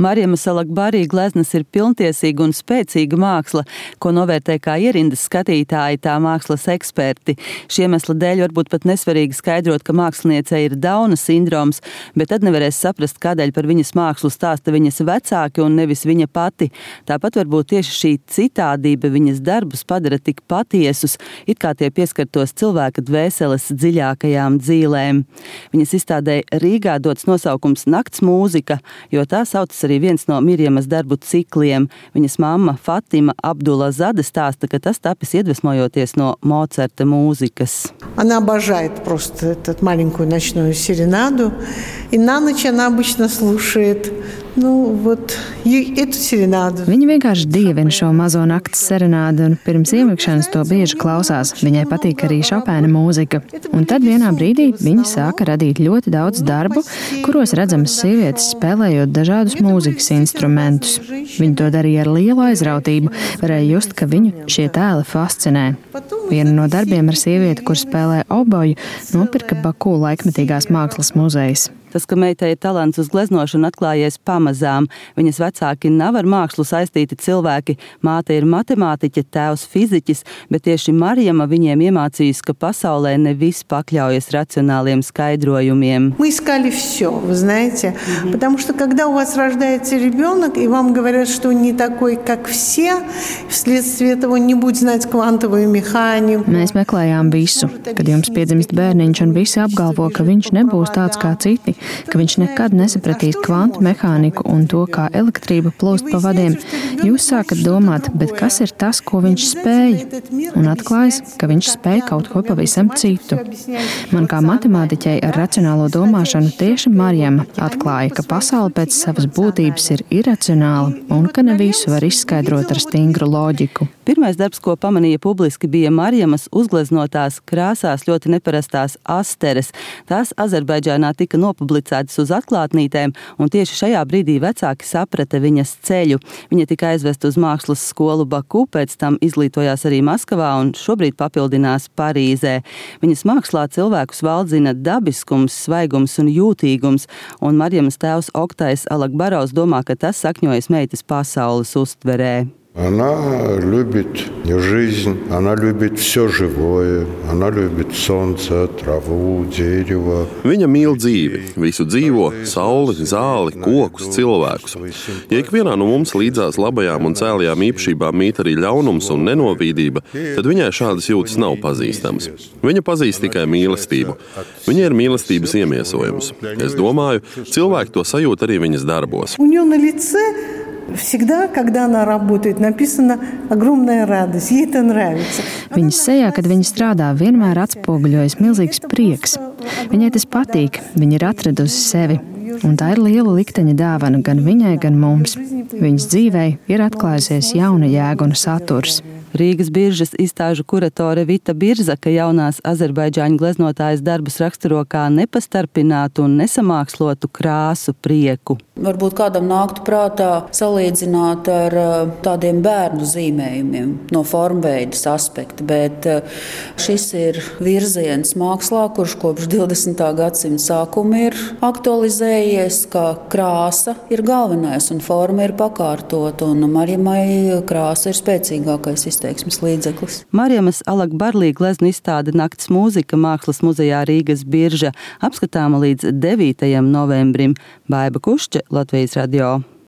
Marjamas Alakbarī gleznas ir pilntiesīga un spēcīga māksla, ko novērtē kā ierindas skatītāji, tā mākslas eksperti. Šī iemesla dēļ varbūt pat nesvarīgi skaidrot, ka māksliniecei ir Dauna sindroms, bet tad nevarēs saprast, kādēļ par viņas mākslu stāsta viņas vecāki un nevis viņa pati. Tāpat varbūt tieši šī citādība viņas darbus padara tik patiesus, it kā tie pieskartos cilvēka dvēseles dziļākajām dzīlēm. Viņas izstādē Rīgā dots nosaukums Nakts mūzika, jo tā saucas arī viens no Mirjamas darbu cikliem. Viņas mamma Fatima Abdulazade stāsta, ka tas tapis iedvesmojoties no Mocarta mūzikas. Она обожает просто эту маленькую ночную серенаду, и на ночь она обычно слушает эту серенаду. Viņa vienkārši dievina šo mazo nakts serenādu un pirms iemigšanas to bieži klausās. Viņai patīk arī Šopēna mūzika. Un tad vienā brīdī viņa sāka radīt ļoti daudz darbu, kuros redzamas sievietes spēlējot dažādus mūzikas instrumentus. Viņa to darīja ar lielu aizrautību, varēja just, ka viņu šie tēli fascinē. Vienu no darbiem ar sievieti, kur spēlē oboju, nopirka Baku laikmetīgās mākslas muzejs. Tas, ka meitai ir talants uz gleznošanu, atklājies pamazām. Viņas vecāki nav ar mākslu saistīti cilvēki. Māte ir matemātiķe, tēvs fiziķis, bet tieši Marjama viņiem iemācījis, ka pasaulē ne viss pakļaujas racionāliem skaidrojumiem. Мы искали все, вы знаете, потому что когда у вас рождается ребенок, и вам говорят, что он не такой, как все, вследствие этого не будет знать квантовую механику. Mēs meklējām visu, kad jums piedzimst bērniņš un visi apgalvo, ka viņš nebūs tāds kā citi, ka viņš nekad nesapratīs kvantu mehāniku un to, kā elektrība plūst pa vadiem. Jūs sākat domāt, bet kas ir tas, ko viņš spēja? Un atklājas, ka viņš spēja kaut ko pavisam citu. Man kā matemātiķei ar racionālo domāšanu tieši Marjama atklāja, ka pasaule pēc savas būtības ir iracionāla un ka ne visu var izskaidrot ar stingru loģiku. Pirmais darbs, ko pamanīja publiski, bija Marjamas uzgleznotās krāsās ļoti neparastās asteres. Tās Azerbaidžānā tika nopublicētas uz atklātnītēm, un tieši šajā brīdī vecāki saprata viņas ceļu. Viņa tika aizvesta uz mākslas skolu Baku, pēc tam izglītojās arī Maskavā un šobrīd papildinās Parīzē. Viņas mākslā cilvēkus valdzina dabiskums, svaigums un jūtīgums, un Marjamas tēvs Oktais Alakbarovs domā, ka tas sakņojas meitas pasaules uztverē. Она любит жизнь, она любит все живое, она любит солнце, траву, дерево. Viņa mīl dzīvi, visu dzīvo, sauli, zāli, kokus, cilvēkus. Ja ikvienā no mums līdzās labajām un cēlajām īpašībām mīt arī ļaunums un nenovīdība, tad viņai šādas jūtas nav pazīstamas. Viņa pazīst tikai mīlestību. Viņa ir mīlestības iemiesojums. Es domāju, cilvēki to sajūt arī viņas darbos. Всегда, когда она работает, написана огромная радость. Ей это нравится. Viņas sejā, kad viņa strādā, vienmēr atspoguļojas milzīgs prieks. Viņai tas patīk, viņa ir atradusi sevi. Un tā ir liela likteņa dāvana gan viņai, gan mums. Viņas dzīvei ir atklājusies jauna jēga un saturs. Rīgas biržas izstāžu kuratore Vita Birzaka jaunās azerbaidžāņu gleznotājas darbus raksturo kā nepastarpinātu un nesamākslotu krāsu prieku. Varbūt kādam nāktu prātā salīdzināt ar tādiem bērnu zīmējumiem no formveidas aspekta, bet šis ir virziens mākslā, kurš kopš 20. gadsimta sākuma ir aktualizējies, ka krāsa ir galvenais un forma ir pakārtot, un Marjamai krāsa ir spēcīgākais izteiksmes līdzeklis. Marjamas Alakbarī gleznu izstāde Nakts mūzika Mākslas muzejā Rīgas birža apskatāma līdz 9. novembrim. Baiba Kušķe, Latvijas radio.